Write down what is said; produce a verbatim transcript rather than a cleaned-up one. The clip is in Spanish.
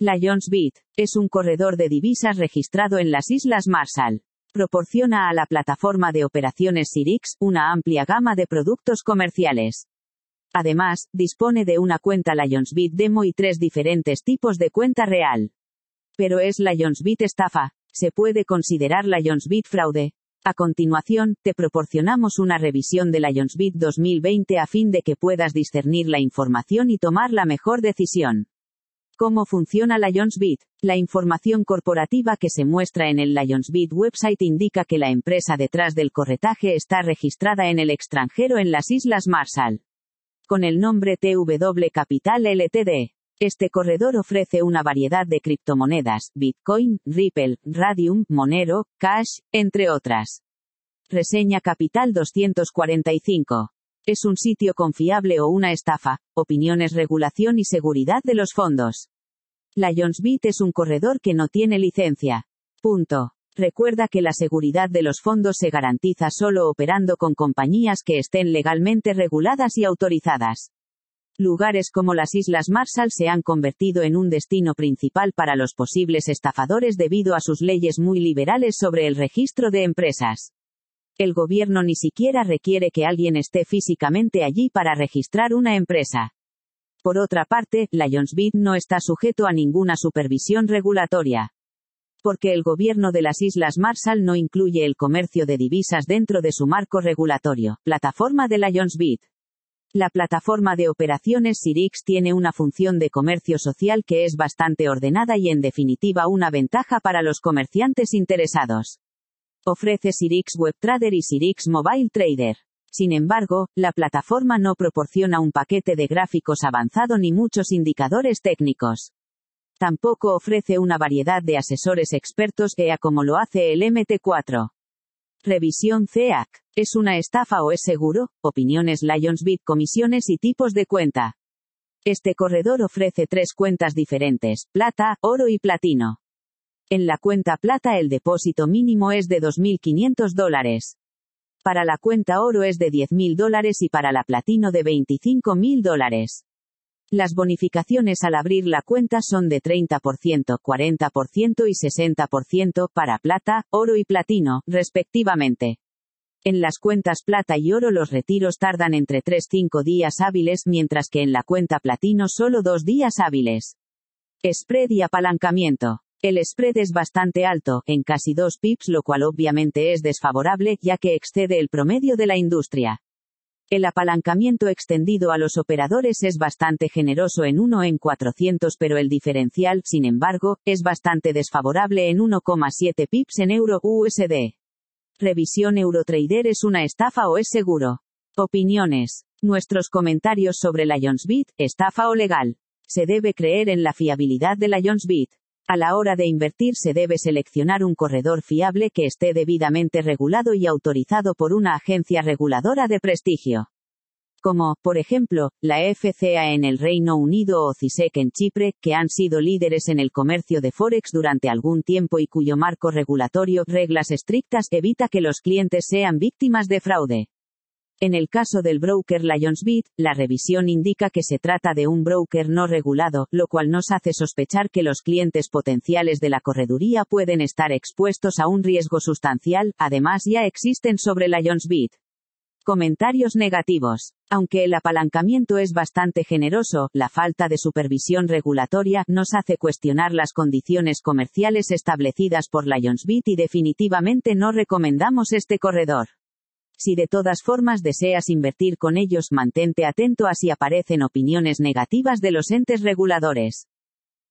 LionsBit es un corredor de divisas registrado en las Islas Marshall. Proporciona a la plataforma de operaciones Sirix una amplia gama de productos comerciales. Además, dispone de una cuenta LionsBit Demo y tres diferentes tipos de cuenta real. ¿Pero es LionsBit estafa? ¿Se puede considerar LionsBit fraude? A continuación, te proporcionamos una revisión de LionsBit dos mil veinte a fin de que puedas discernir la información y tomar la mejor decisión. ¿Cómo funciona LionsBit? La información corporativa que se muestra en el LionsBit website indica que la empresa detrás del corretaje está registrada en el extranjero en las Islas Marshall, con el nombre T W Capital Ltd. Este corredor ofrece una variedad de criptomonedas, Bitcoin, Ripple, Radium, Monero, Cash, entre otras. Reseña Capital doscientos cuarenta y cinco. ¿Es un sitio confiable o una estafa? Opiniones, regulación y seguridad de los fondos. LionsBit es un corredor que no tiene licencia. Punto. Recuerda que la seguridad de los fondos se garantiza solo operando con compañías que estén legalmente reguladas y autorizadas. Lugares como las Islas Marshall se han convertido en un destino principal para los posibles estafadores debido a sus leyes muy liberales sobre el registro de empresas. El gobierno ni siquiera requiere que alguien esté físicamente allí para registrar una empresa. Por otra parte, LionsBit no está sujeto a ninguna supervisión regulatoria. Porque el gobierno de las Islas Marshall no incluye el comercio de divisas dentro de su marco regulatorio. Plataforma de LionsBit. La plataforma de operaciones Sirix tiene una función de comercio social que es bastante ordenada y en definitiva una ventaja para los comerciantes interesados. Ofrece Sirix WebTrader y Sirix Mobile Trader. Sin embargo, la plataforma no proporciona un paquete de gráficos avanzado ni muchos indicadores técnicos. Tampoco ofrece una variedad de asesores expertos E A como lo hace el M T cuatro. Revisión C A C. ¿Es una estafa o es seguro? Opiniones LionsBit, comisiones y tipos de cuenta. Este corredor ofrece tres cuentas diferentes, plata, oro y platino. En la cuenta plata el depósito mínimo es de dos mil quinientos dólares. Para la cuenta oro es de diez mil dólares y para la platino de veinticinco mil dólares. Las bonificaciones al abrir la cuenta son de treinta por ciento, cuarenta por ciento y sesenta por ciento para plata, oro y platino, respectivamente. En las cuentas plata y oro los retiros tardan entre tres a cinco días hábiles, mientras que en la cuenta platino solo dos días hábiles. Spread y apalancamiento. El spread es bastante alto, en casi dos pips, lo cual obviamente es desfavorable, ya que excede el promedio de la industria. El apalancamiento extendido a los operadores es bastante generoso en uno en cuatrocientos, pero el diferencial, sin embargo, es bastante desfavorable en uno coma siete pips en euro U S D. Revisión Eurotrader. ¿Es una estafa o es seguro? Opiniones. Nuestros comentarios sobre LionsBit, estafa o legal. Se debe creer en la fiabilidad de LionsBit. A la hora de invertir se debe seleccionar un corredor fiable que esté debidamente regulado y autorizado por una agencia reguladora de prestigio. Como, por ejemplo, la F C A en el Reino Unido o CISEC en Chipre, que han sido líderes en el comercio de Forex durante algún tiempo y cuyo marco regulatorio, reglas estrictas, evita que los clientes sean víctimas de fraude. En el caso del broker LionsBit, la revisión indica que se trata de un broker no regulado, lo cual nos hace sospechar que los clientes potenciales de la correduría pueden estar expuestos a un riesgo sustancial. Además, ya existen sobre LionsBit comentarios negativos. Aunque el apalancamiento es bastante generoso, la falta de supervisión regulatoria nos hace cuestionar las condiciones comerciales establecidas por LionsBit y definitivamente no recomendamos este corredor. Si de todas formas deseas invertir con ellos, mantente atento a si aparecen opiniones negativas de los entes reguladores.